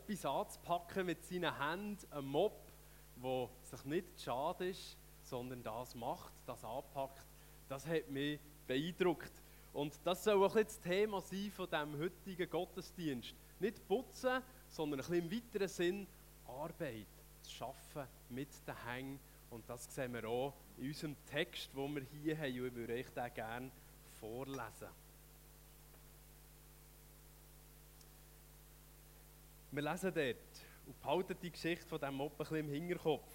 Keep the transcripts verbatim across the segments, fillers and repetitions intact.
etwas anzupacken mit seinen Händen, ein Mob, der sich nicht schade ist, sondern das macht, das anpackt, das hat mich beeindruckt. Und das soll auch ein bisschen das Thema sein von diesem heutigen Gottesdienst. Nicht putzen, sondern ein bisschen im weiteren Sinn Arbeit, zu schaffen mit den Händen. Und das sehen wir auch in unserem Text, den wir hier haben. Und ich würde euch den gerne vorlesen. Wir lesen dort und behalten die Geschichte von diesem Mob ein bisschen im Hinterkopf.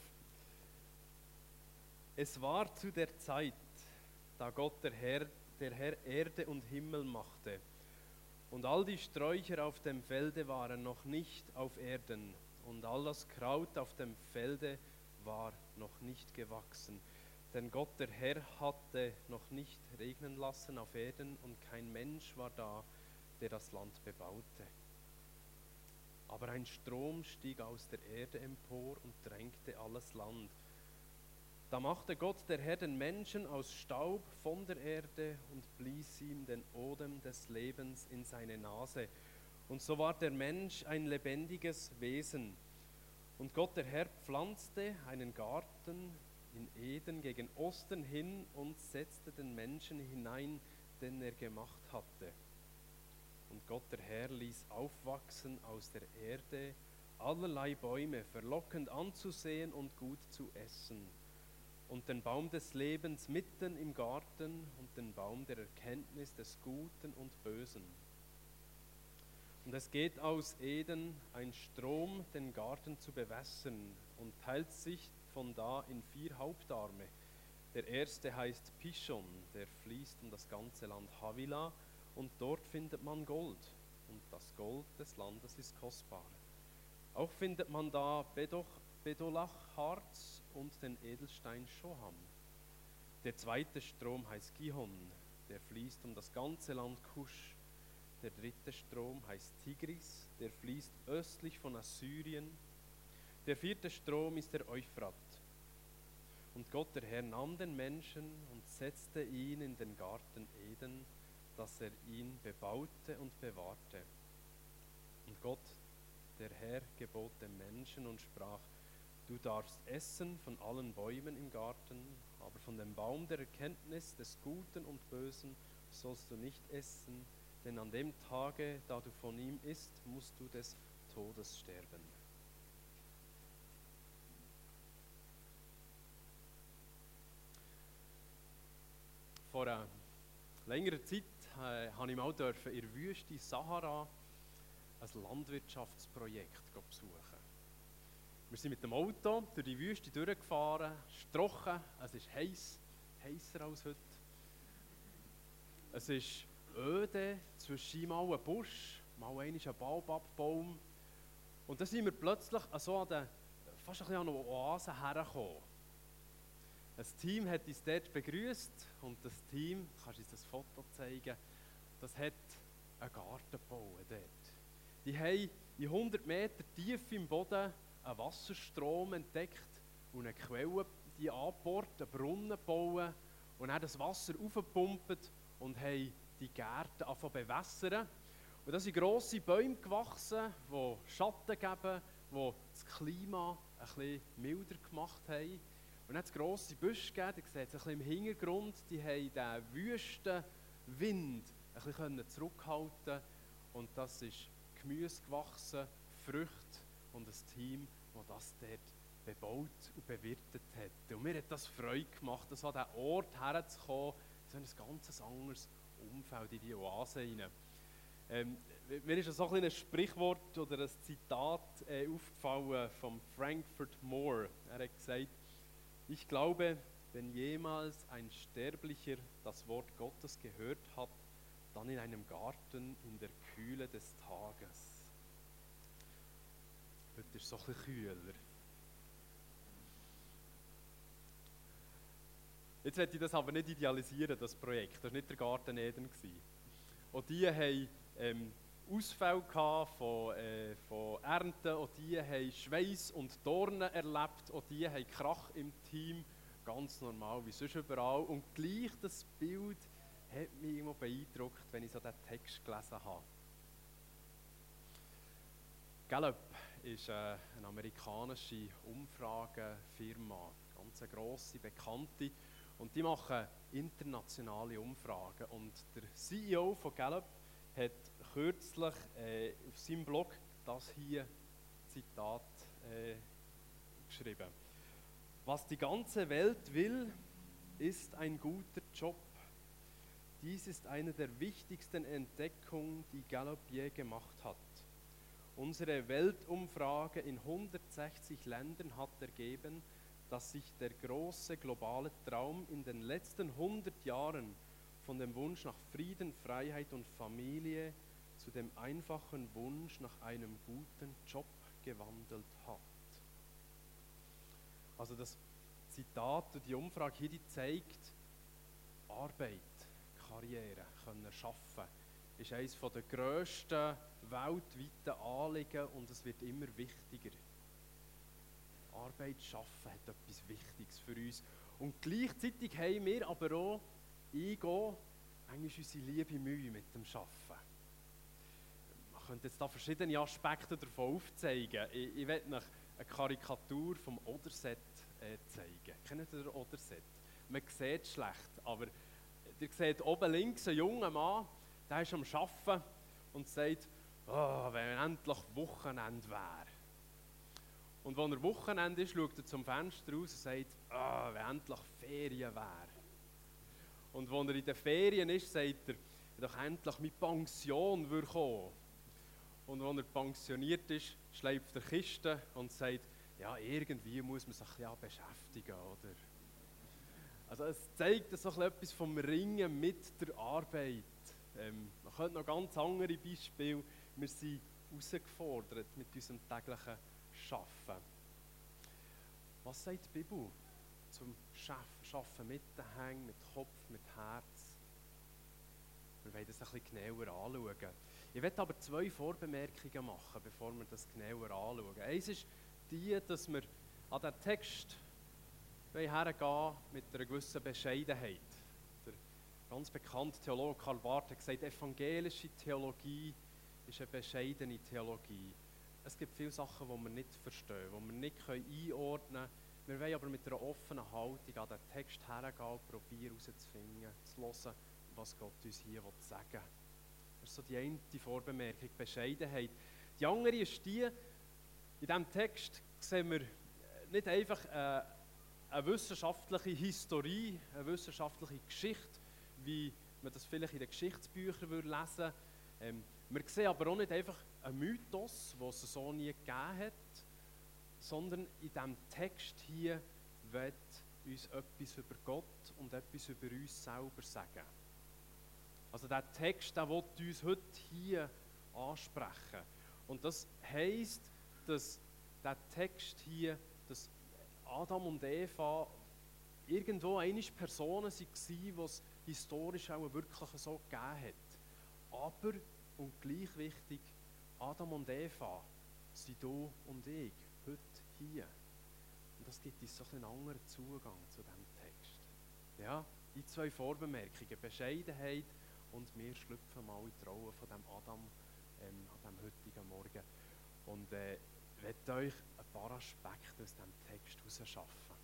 Es war zu der Zeit, da Gott der Herr, der Herr Erde und Himmel machte, und all die Sträucher auf dem Felde waren noch nicht auf Erden, und all das Kraut auf dem Felde war noch nicht gewachsen. Denn Gott der Herr hatte noch nicht regnen lassen auf Erden, und kein Mensch war da, der das Land bebaute. Aber ein Strom stieg aus der Erde empor und drängte alles Land. Da machte Gott der Herr den Menschen aus Staub von der Erde und blies ihm den Odem des Lebens in seine Nase. Und so war der Mensch ein lebendiges Wesen. Und Gott der Herr pflanzte einen Garten in Eden gegen Osten hin und setzte den Menschen hinein, den er gemacht hatte. Und Gott der Herr ließ aufwachsen aus der Erde allerlei Bäume, verlockend anzusehen und gut zu essen. Und den Baum des Lebens mitten im Garten und den Baum der Erkenntnis des Guten und Bösen. Und es geht aus Eden ein Strom, den Garten zu bewässern, und teilt sich von da in vier Hauptarme. Der erste heißt Pishon, der fließt um das ganze Land Havila, und dort findet man Gold, und das Gold des Landes ist kostbar. Auch findet man da Bedoch, Bedolachharz und den Edelstein Shoham. Der zweite Strom heißt Gihon, der fließt um das ganze Land Kusch. Der dritte Strom heißt Tigris, der fließt östlich von Assyrien. Der vierte Strom ist der Euphrat. Und Gott der Herr nahm den Menschen und setzte ihn in den Garten Eden, dass er ihn bebaute und bewahrte. Und Gott, der Herr, gebot dem Menschen und sprach: Du darfst essen von allen Bäumen im Garten, aber von dem Baum der Erkenntnis des Guten und Bösen sollst du nicht essen, denn an dem Tage, da du von ihm isst, musst du des Todes sterben. Vor einer längeren Zeit äh, habe ich mal dürfen in der Wüste Sahara ein Landwirtschaftsprojekt besuchen. Wir sind mit dem Auto durch die Wüste durchgefahren, es ist trocken, es ist heiß, heißer als heute. Es ist öde, zwischen mal ein Busch, mal ein Baobabbaum. Und dann sind wir plötzlich so an der, fast ein bisschen an eine Oase hergekommen. Ein Team hat uns dort begrüßt, und das Team, kannst du uns das Foto zeigen, das hat einen Garten gebaut dort. Die haben in hundert Meter Tiefe im Boden einen Wasserstrom entdeckt und eine Quelle die angebohrt, einen Brunnen gebaut und dann das Wasser aufgepumpt und haben die Gärten angefangen zu bewässern. Und da sind grosse Bäume gewachsen, die Schatten geben, die das Klima ein bisschen milder gemacht haben. Und dann hat es grosse Büsche gegeben, ihr seht es ein bisschen im Hintergrund, die haben den wüsten Wind ein bisschen zurückhalten. Und das ist Gemüse gewachsen, Früchte und ein Team, das das dort bebaut und bewirtet hat. Und mir hat das Freude gemacht, so an diesen Ort herzukommen, so in ein ganz anderes Umfeld, in die Oase hinein. Ähm, mir ist so ein, ein Sprichwort oder ein Zitat äh, aufgefallen von Frankfurt Moore. Er hat gesagt: Ich glaube, wenn jemals ein Sterblicher das Wort Gottes gehört hat, dann in einem Garten in der Kühle des Tages. Heute ist es so ein bisschen kühler. Jetzt möchte ich das aber nicht idealisieren, das Projekt. Das war nicht der Garten Eden. Auch die haben ähm, Ausfälle von, äh, von Ernten, auch die haben Schweiß und Dornen erlebt, auch die haben Krach im Team, ganz normal wie sonst überall. Und gleich das Bild hat mich immer beeindruckt, wenn ich so diesen Text gelesen habe. Gallup ist äh, eine amerikanische Umfragefirma, ganz eine grosse, bekannte, und die machen internationale Umfragen. Und der C E O von Gallup hat kürzlich äh, auf seinem Blog das hier Zitat äh, geschrieben. Was die ganze Welt will, ist ein guter Job. Dies ist eine der wichtigsten Entdeckungen, die Gallup je gemacht hat. Unsere Weltumfrage in hundertsechzig Ländern hat ergeben, dass sich der große globale Traum in den letzten hundert Jahren von dem Wunsch nach Frieden, Freiheit und Familie zu dem einfachen Wunsch nach einem guten Job gewandelt hat. Also das Zitat, die Umfrage hier, die zeigt, Arbeit, Karriere, können schaffen, ist eines der grössten weltweiten Anliegen und es wird immer wichtiger. Arbeit schaffen hat etwas Wichtiges für uns. Und gleichzeitig haben wir aber auch, ich auch, eigentlich unsere liebe Mühe mit dem Arbeiten. Man könnte jetzt da verschiedene Aspekte davon aufzeigen. Ich, ich werde euch eine Karikatur vom Oderset äh, zeigen. Kennt ihr den Oderset? Man sieht es schlecht, aber ihr seht oben links einen jungen Mann, der ist am Arbeiten und sagt, oh, wenn endlich Wochenende wäre. Und wenn er Wochenende ist, schaut er zum Fenster raus und sagt, oh, wenn endlich Ferien wäre. Und wenn er in den Ferien ist, sagt er, wenn doch endlich meine Pension würde kommen. Und wenn er pensioniert ist, schleift er Kiste und sagt, ja, irgendwie muss man sich ja beschäftigen, oder? Also es zeigt so etwas vom Ringen mit der Arbeit. Ähm, man könnte noch ganz andere Beispiele. Wir sind herausgefordert mit unserem täglichen Arbeiten. Was sagt die Bibel zum Arbeiten mit den Händen, mit Kopf, mit Herz? Wir wollen das ein bisschen genauer anschauen. Ich werde aber zwei Vorbemerkungen machen, bevor wir das genauer anschauen. Eins ist die, dass wir an den Text hergehen mit einer gewissen Bescheidenheit. Der ganz bekannte Theologe Karl Barth hat gesagt, evangelische Theologie ist eine bescheidene Theologie. Es gibt viele Sachen, die wir nicht verstehen, die wir nicht einordnen können. Wir wollen aber mit einer offenen Haltung an den Text hergehen und probieren herauszufinden, zu hören, was Gott uns hier sagen will. Das ist so die eine Vorbemerkung, Bescheidenheit. Die andere ist die, in diesem Text sehen wir nicht einfach äh, eine wissenschaftliche Historie, eine wissenschaftliche Geschichte, wie man das vielleicht in den Geschichtsbüchern lesen würde. Ähm, wir sehen aber auch nicht einfach einen Mythos, den es so nie gegeben hat, sondern in diesem Text hier wird uns etwas über Gott und etwas über uns selber sagen. Also der Text, der will uns heute hier ansprechen. Und das heisst, dass der Text hier, dass Adam und Eva irgendwo einige Personen waren, die es historisch auch wirklich so gegeben hat. Aber, und gleich wichtig, Adam und Eva sind du und ich, heute hier. Und das gibt uns so einen anderen Zugang zu diesem Text. Ja, die zwei Vorbemerkungen, Bescheidenheit und wir schlüpfen mal in die Rolle von dem Adam ähm, an diesem heutigen Morgen. Und äh, ich werde euch ein paar Aspekte aus diesem Text herausschaffen.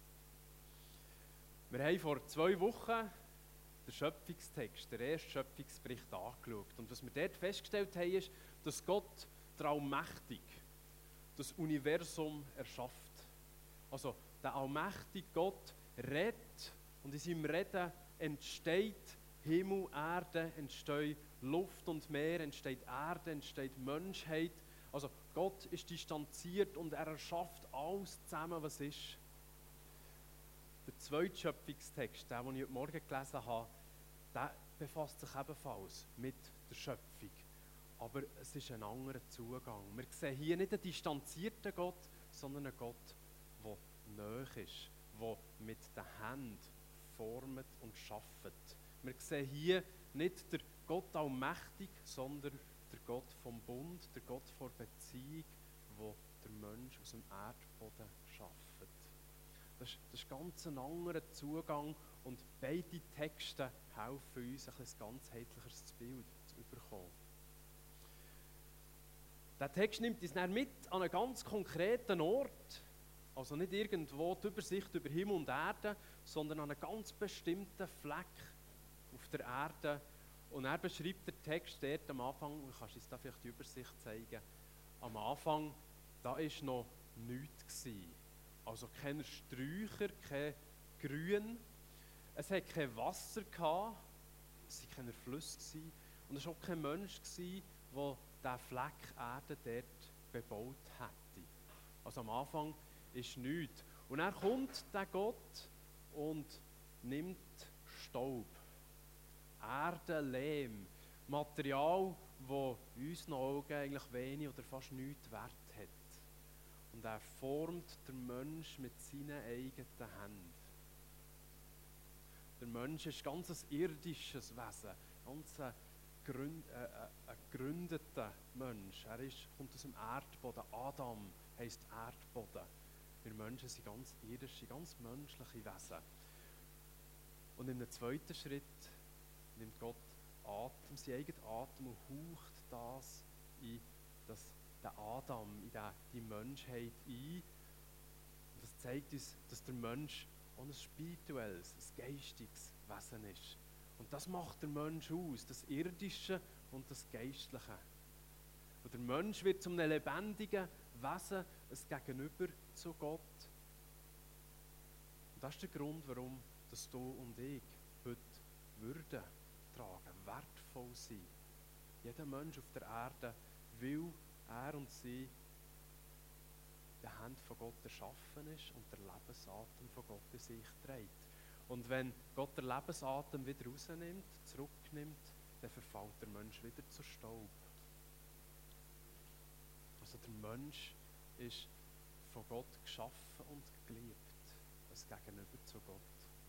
Wir haben vor zwei Wochen den Schöpfungstext, den ersten Schöpfungsbericht angeschaut. Und was wir dort festgestellt haben, ist, dass Gott traummächtig das Universum erschafft. Also der allmächtige Gott redet und in seinem Reden entsteht Himmel, Erde, entsteht Luft und Meer, entsteht Erde, entsteht Menschheit. Also Gott ist distanziert und er erschafft alles zusammen, was ist. Der zweite Schöpfungstext, der, den ich heute Morgen gelesen habe, der befasst sich ebenfalls mit der Schöpfung. Aber es ist ein anderer Zugang. Wir sehen hier nicht einen distanzierten Gott, sondern einen Gott, der nahe ist, der mit den Händen formt und schafft. Wir sehen hier nicht der Gott allmächtig, sondern der Gott vom Bund, der Gott der Beziehung, wo der Mensch aus dem Erdboden schafft. Das ist, das ist ganz ein anderer Zugang und beide Texte helfen uns, ein ganzheitlicheres Bild zu bekommen. Der Text nimmt uns dann mit an einen ganz konkreten Ort, also nicht irgendwo die Übersicht über Himmel und Erde, sondern an einen ganz bestimmten Fleck auf der Erde. Und er beschreibt der Text dort am Anfang, du kannst uns da vielleicht die Übersicht zeigen, am Anfang, da war noch nichts gewesen. Also keine Sträucher, kein Grün, es hatte kein Wasser gehabt, es waren keine Flüsse gewesen, und es war auch kein Mensch gewesen, der diesen Fleck Erde dort bebaut hätte. Also am Anfang ist nichts. Und dann kommt der Gott und nimmt Staub, Erde, Lehm, Material, das in unseren Augen eigentlich wenig oder fast nichts wert hat. Und er formt den Mensch mit seinen eigenen Händen. Der Mensch ist ganz ein irdisches Wesen, ganz ein, Gründ, äh, ein gegründeter Mensch. Er ist, kommt aus dem Erdboden. Adam heisst Erdboden. Wir Menschen sind ganz irdische, ganz menschliche Wesen. Und in einem zweiten Schritt nimmt Gott Atem, seinen eigenen Atem und haucht das in das, den Adam, in den, die Menschheit ein. Und das zeigt uns, dass der Mensch auch ein spirituelles, ein geistiges Wesen ist. Und das macht der Mensch aus, das Irdische und das Geistliche. Und der Mensch wird zum einem lebendigen Wesen, ein Gegenüber zu Gott. Und das ist der Grund, warum dass du und ich heute Würde tragen, wertvoll sein. Jeder Mensch auf der Erde will er und sie der Hand von Gott erschaffen ist und der Lebensatem von Gott in sich trägt. Und wenn Gott den Lebensatem wieder rausnimmt, zurücknimmt, dann verfällt der Mensch wieder zu Staub. Also der Mensch ist von Gott geschaffen und geliebt, als Gegenüber zu Gott.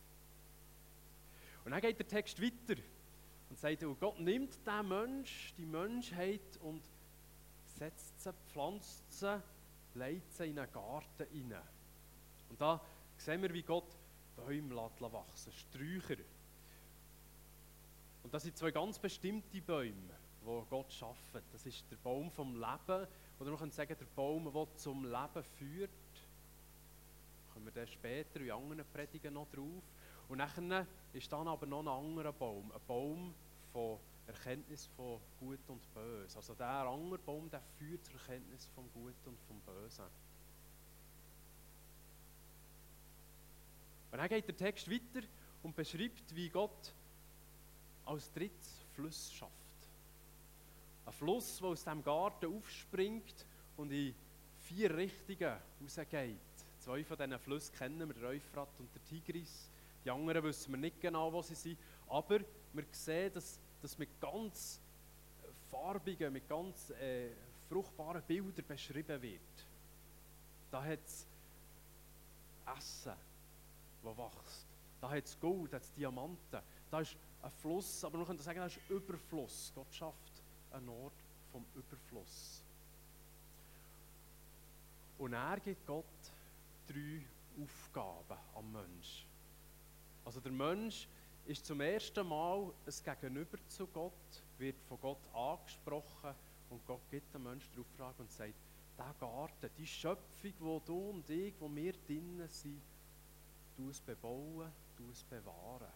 Und dann geht der Text weiter und sagt, oh, Gott nimmt den Mensch, die Menschheit und setzt sie, pflanzt sie, legt sie in einen Garten hinein. Und da sehen wir, wie Gott Bäume wachsen, Sträucher. Und das sind zwei ganz bestimmte Bäume, die Gott schafft. Das ist der Baum vom Leben, oder man kann sagen, der Baum, der zum Leben führt. Da kommen wir dann später in anderen Predigen noch drauf. Und nachher ist dann aber noch ein anderer Baum, ein Baum von Erkenntnis von Gut und Böse. Also der andere Baum, der führt zur Erkenntnis vom Guten und vom Bösen. Und dann geht der Text weiter und beschreibt, wie Gott als drittes Fluss schafft. Ein Fluss, der aus diesem Garten aufspringt und in vier Richtungen rausgeht. Zwei von diesen Flüssen kennen wir, der Euphrat und der Tigris. Die anderen wissen wir nicht genau, wo sie sind. Aber wir sehen, dass, dass mit ganz farbigen, mit ganz äh, fruchtbaren Bildern beschrieben wird. Da hat es Essen, das wächst. Da hat es Gold, da hat es Diamanten. Da ist ein Fluss, aber man könnte sagen, das ist Überfluss. Gott schafft einen Ort vom Überfluss. Und er gibt Gott drei Aufgaben am Menschen. Also der Mensch ist zum ersten Mal ein Gegenüber zu Gott, wird von Gott angesprochen und Gott gibt den Menschen die Auftrag und sagt, der Garten, die Schöpfung, wo du und ich, wo wir drinnen sind, du es bebauen, du es bewahren.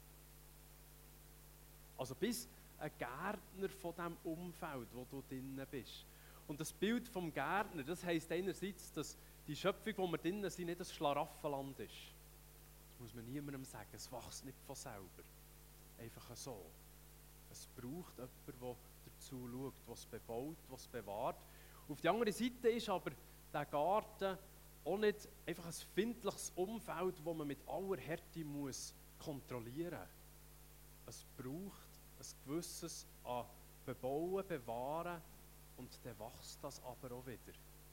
Also bist ein Gärtner von dem Umfeld, wo du drinnen bist. Und das Bild vom Gärtner, das heisst einerseits, dass die Schöpfung, wo wir drinnen sind, nicht ein Schlaraffenland ist. Das muss man niemandem sagen, es wächst nicht von selber. Einfach so. Es braucht jemanden, der dazu schaut, was es bebaut, was es bewahrt. Auf der anderen Seite ist aber der Garten auch nicht einfach ein findliches Umfeld, das man mit aller Härte muss kontrollieren muss. Es braucht ein gewisses an Bebauen, Bewahren und dann wächst das aber auch wieder.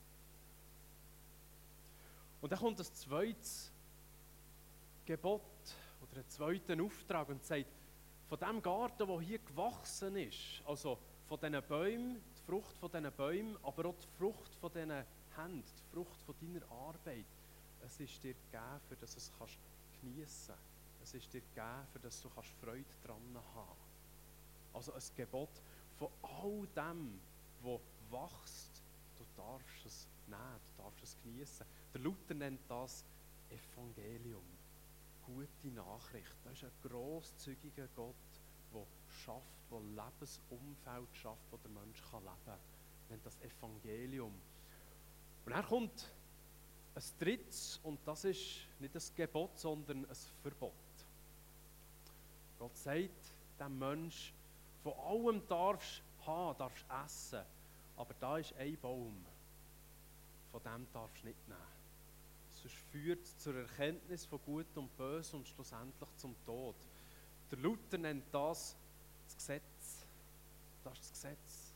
Und dann kommt das zweite Gebot oder einen zweiten Auftrag und sagt, von dem Garten, der hier gewachsen ist, also von diesen Bäumen, die Frucht von diesen Bäumen, aber auch die Frucht von diesen Händen, die Frucht von deiner Arbeit, es ist dir gegeben, für dass du es kannst geniessen kannst. Es ist dir gegeben, für dass du kannst Freude daran haben. Also ein Gebot von all dem, was wächst du darfst es nehmen, du darfst es genießen. Der Luther nennt das Evangelium, gute Nachricht. Das ist ein grosszügiger Gott, der schafft, der Lebensumfeld schafft, wo der Mensch kann leben kann. Er nennt das Evangelium. Und dann kommt ein drittes, und das ist nicht ein Gebot, sondern ein Verbot. Gott sagt dem Mensch, von allem darfst du haben, darfst du essen, aber da ist ein Baum, von dem darfst du nicht nehmen. Sonst führt es zur Erkenntnis von Gut und Böse und schlussendlich zum Tod. Der Luther nennt das das Gesetz. Das ist das Gesetz.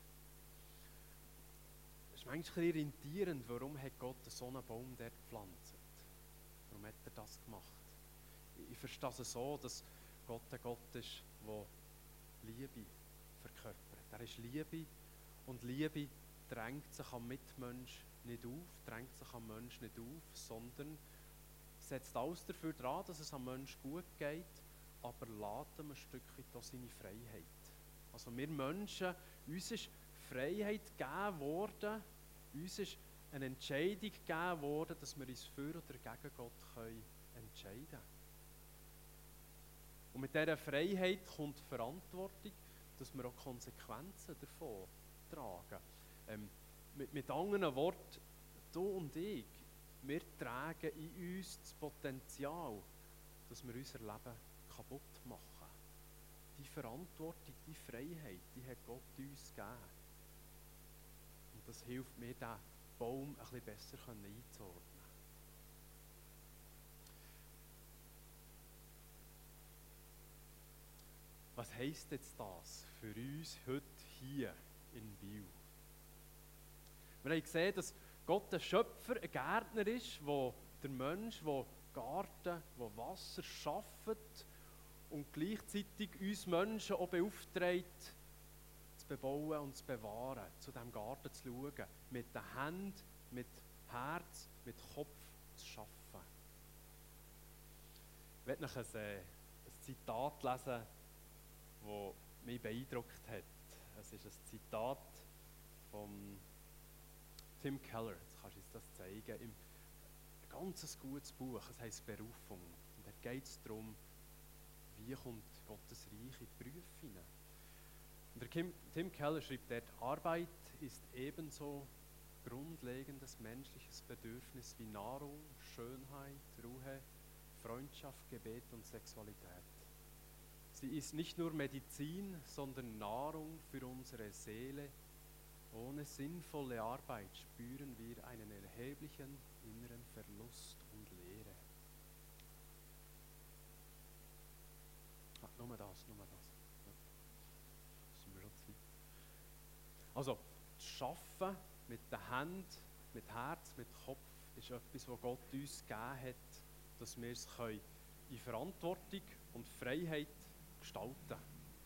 Es ist manchmal irritierend, warum hat Gott so einen Baum dort gepflanzt? Warum hat er das gemacht? Ich verstehe es so, dass Gott ein Gott ist, der Liebe verkörpert. Er ist Liebe und Liebe drängt sich am Mitmensch nicht auf, drängt sich am Mensch nicht auf, sondern setzt alles dafür dran, dass es am Mensch gut geht, aber lässt ihm ein Stückchen da seine Freiheit. Also wir Menschen, uns ist Freiheit gegeben worden, uns ist eine Entscheidung gegeben worden, dass wir uns für oder gegen Gott können entscheiden können. Und mit dieser Freiheit kommt die Verantwortung, dass wir auch Konsequenzen davon tragen. Ähm, mit, mit anderen Worten, du und ich, wir tragen in uns das Potenzial, dass wir unser Leben kaputt machen. Die Verantwortung, die Freiheit, die hat Gott uns gegeben. Und das hilft mir, diesen Baum ein bisschen besser einzuordnen. Was heisst jetzt das für uns heute hier in Biel? Wir haben gesehen, dass Gott ein Schöpfer, ein Gärtner ist, der der Mensch, der Garten, der Wasser schafft und gleichzeitig uns Menschen auch beauftragt, zu bebauen und zu bewahren, zu diesem Garten zu schauen, mit den Händen, mit Herz, mit Kopf zu schaffen. Ich werde noch ein, äh, ein Zitat lesen, das mich beeindruckt hat. Es ist ein Zitat von Tim Keller. Jetzt kannst du uns das zeigen. Im, ein ganz gutes Buch, es heisst Berufung. Und da geht es darum, wie kommt Gottes Reich in die Berufe hinein. Und der Kim, Tim Keller schreibt dort, Arbeit ist ebenso grundlegendes menschliches Bedürfnis wie Nahrung, Schönheit, Ruhe, Freundschaft, Gebet und Sexualität. Sie ist nicht nur Medizin, sondern Nahrung für unsere Seele. Ohne sinnvolle Arbeit spüren wir einen erheblichen inneren Verlust und Leere. Ah, nur das, nur das. Ja. Das sind wir schon zu weit. Also, das Schaffen mit den Händen, mit Herz, mit Kopf ist etwas, was Gott uns gegeben hat, dass wir es in Verantwortung und Freiheit gestalten.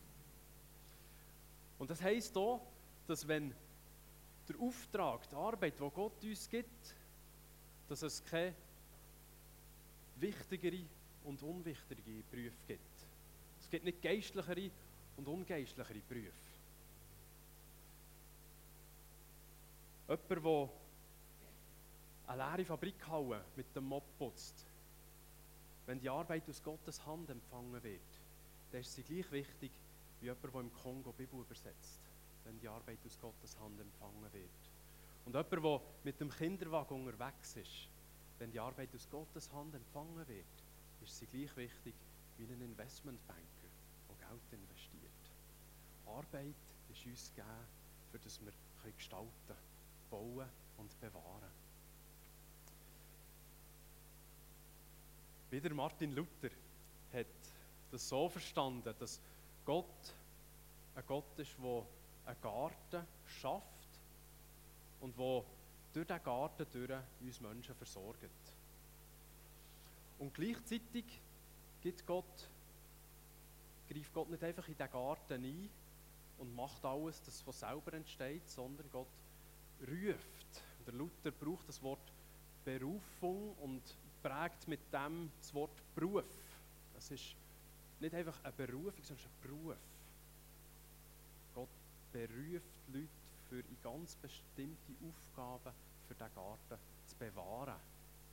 Und das heisst auch, dass wenn der Auftrag, die Arbeit, die Gott uns gibt, dass es keine wichtigere und unwichtigere Berufe gibt. Es gibt nicht geistlichere und ungeistlichere Berufe. Jemand, der eine leere Fabrikhalle mit dem Mob putzt, wenn die Arbeit aus Gottes Hand empfangen wird, dann ist sie gleich wichtig wie jemand, der im Kongo Bibel übersetzt, wenn die Arbeit aus Gottes Hand empfangen wird. Und jemand, der mit dem Kinderwagen unterwegs ist, wenn die Arbeit aus Gottes Hand empfangen wird, ist sie gleich wichtig wie ein Investmentbanker, der Geld investiert. Arbeit ist uns gegeben, für das wir gestalten können, bauen und bewahren. Wieder Martin Luther hat das so verstanden, dass Gott ein Gott ist, der einen Garten schafft und der durch diesen Garten durch uns Menschen versorgt. Und gleichzeitig gibt Gott, greift Gott nicht einfach in diesen Garten ein und macht alles, das von selber entsteht, sondern Gott ruft. Der Luther braucht das Wort Berufung und prägt mit dem das Wort Beruf. Das ist nicht einfach eine Berufung, sondern ein Beruf. Gott beruft Leute für in ganz bestimmte Aufgaben für den Garten zu bewahren.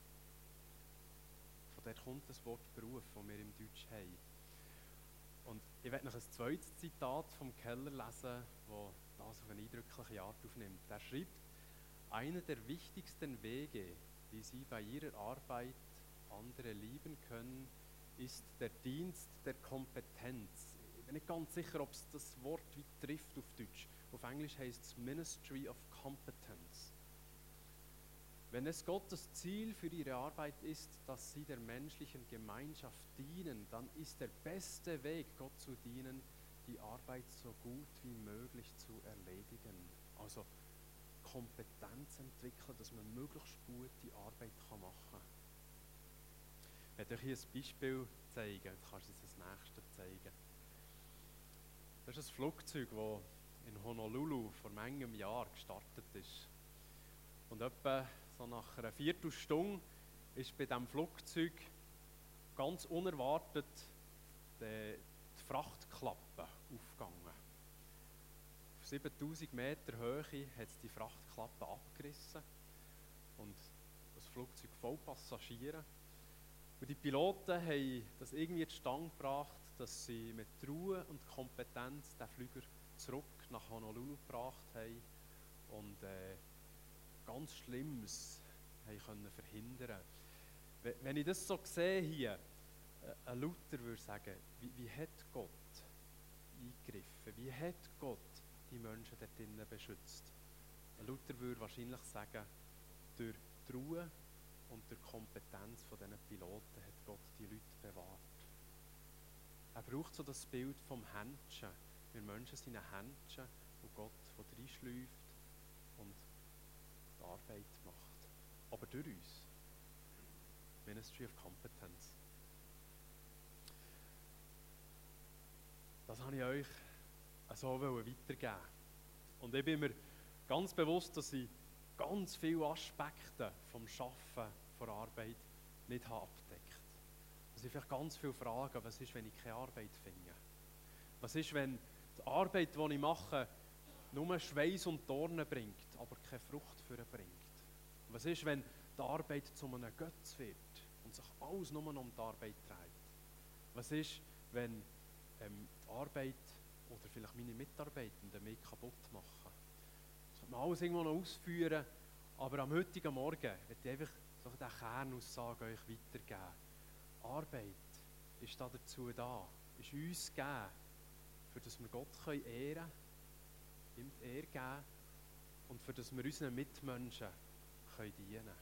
Von dort kommt das Wort Beruf, das wir im Deutsch haben. Und ich werde noch ein zweites Zitat vom Keller lesen, das das auf eine eindrückliche Art aufnimmt. Er schreibt: Einer der wichtigsten Wege, wie Sie bei Ihrer Arbeit andere lieben können, ist der Dienst der Kompetenz. Ich bin nicht ganz sicher, ob es das Wort wie trifft auf Deutsch. Auf Englisch heißt es Ministry of Competence. Wenn es Gottes Ziel für ihre Arbeit ist, dass sie der menschlichen Gemeinschaft dienen, dann ist der beste Weg, Gott zu dienen, die Arbeit so gut wie möglich zu erledigen. Also Kompetenz entwickeln, dass man möglichst gut die Arbeit machen kann. Ich werde euch hier ein Beispiel zeigen, jetzt kannst du jetzt das nächste zeigen. Das ist ein Flugzeug, das in Honolulu vor manchem Jahr gestartet ist. Und etwa so nach einer Viertelstunde ist bei diesem Flugzeug ganz unerwartet die, die Frachtklappe aufgegangen. Auf siebentausend Meter Höhe hat es die Frachtklappe abgerissen und das Flugzeug voll Passagiere. Und die Piloten haben das irgendwie zustande gebracht, dass sie mit Ruhe und Kompetenz den Flüger zurück nach Honolulu gebracht haben und äh, ganz Schlimmes haben können verhindern. Wenn ich das so sehe hier, ein Luther würde sagen, wie, wie hat Gott eingegriffen? Wie hat Gott die Menschen dort drinnen beschützt? Ein Luther würde wahrscheinlich sagen, durch die Ruhe und durch die Kompetenz von diesen Piloten hat Gott die Leute bewahrt. Er braucht so das Bild vom Händchen. Wir Menschen sind ein Händchen, wo Gott von reinschläuft und die Arbeit macht. Aber durch uns. Ministry of Competence. Das habe ich euch so weitergeben. Und ich bin mir ganz bewusst, dass ich ganz viele Aspekte vom Schaffen von Arbeit nicht habe abgedeckt. Es sind vielleicht ganz viele Fragen, was ist, wenn ich keine Arbeit finde? Was ist, wenn die Arbeit, die ich mache, nur Schweiß und Dornen bringt, aber keine Frucht für ihn bringt? Was ist, wenn die Arbeit zu einem Götz wird und sich alles nur um die Arbeit dreht? Was ist, wenn ähm, die Arbeit oder vielleicht meine Mitarbeitenden mich kaputt machen? Das kann man alles irgendwo noch ausführen, aber am heutigen Morgen möchte ich einfach so eine Kernaussage euch weitergeben. Arbeit ist da dazu da, ist uns gegeben, für dass wir Gott ehren können, ihm die Ehre geben und für dass wir unseren Mitmenschen können dienen können.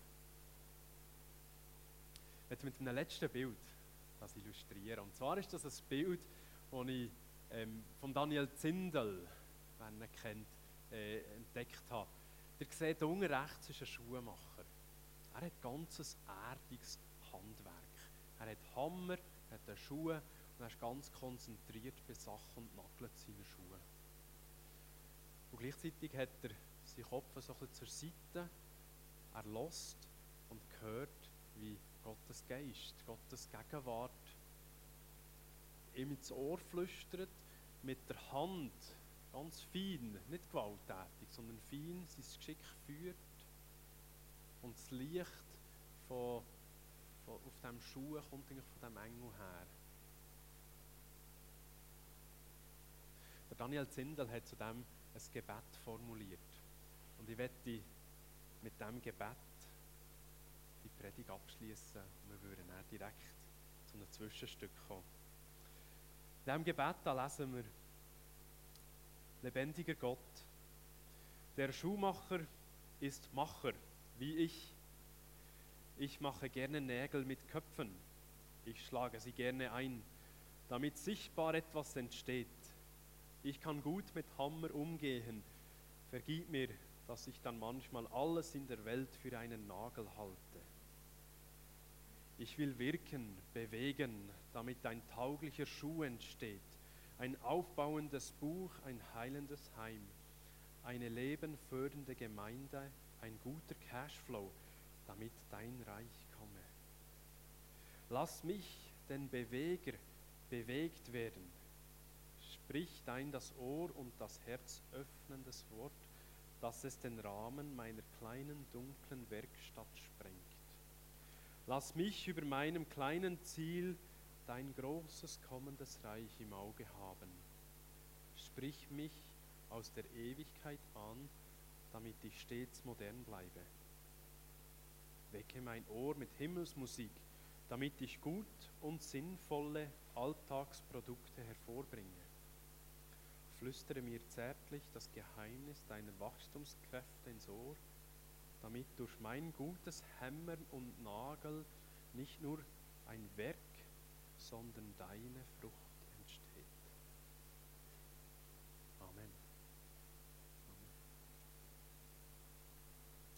Ich möchte mit einem letzten Bild das illustrieren. Und zwar ist das ein Bild, das ich ähm, von Daniel Zindel, wer ihn kennt, äh, entdeckt habe. Ihr seht, unten rechts ist ein Schuhmacher. Er hat ganzes erdiges Handwerk. Er hat Hammer, er hat Schuhe und er ist ganz konzentriert bei Sachen und nagelt seine Schuhe. Und gleichzeitig hat er seinen Kopf so ein bisschen zur Seite. Er hört und hört, wie Gottes Geist, Gottes Gegenwart ihm ins Ohr flüstert, mit der Hand ganz fein, nicht gewalttätig, sondern fein sein Geschick führt und das Licht von, von, auf diesem Schuh kommt eigentlich von diesem Engel her. Der Daniel Zindel hat zu dem ein Gebet formuliert und ich werde mit diesem Gebet die Predigt abschließen und wir würden dann direkt zu einem Zwischenstück kommen. In diesem Gebet da lesen wir: Lebendiger Gott, der Schuhmacher ist Macher, wie ich. Ich mache gerne Nägel mit Köpfen. Ich schlage sie gerne ein, damit sichtbar etwas entsteht. Ich kann gut mit Hammer umgehen. Vergib mir, dass ich dann manchmal alles in der Welt für einen Nagel halte. Ich will wirken, bewegen, damit ein tauglicher Schuh entsteht, ein aufbauendes Buch, ein heilendes Heim, eine lebenfördernde Gemeinde, ein guter Cashflow, damit dein Reich komme. Lass mich, den Beweger, bewegt werden. Sprich dein das Ohr und das Herz öffnendes Wort, dass es den Rahmen meiner kleinen dunklen Werkstatt sprengt. Lass mich über meinem kleinen Ziel dein großes kommendes Reich im Auge haben. Sprich mich aus der Ewigkeit an, damit ich stets modern bleibe. Wecke mein Ohr mit Himmelsmusik, damit ich gut und sinnvolle Alltagsprodukte hervorbringe. Flüstere mir zärtlich das Geheimnis deiner Wachstumskräfte ins Ohr, damit durch mein gutes Hämmern und Nageln nicht nur ein Werk, sondern deine Frucht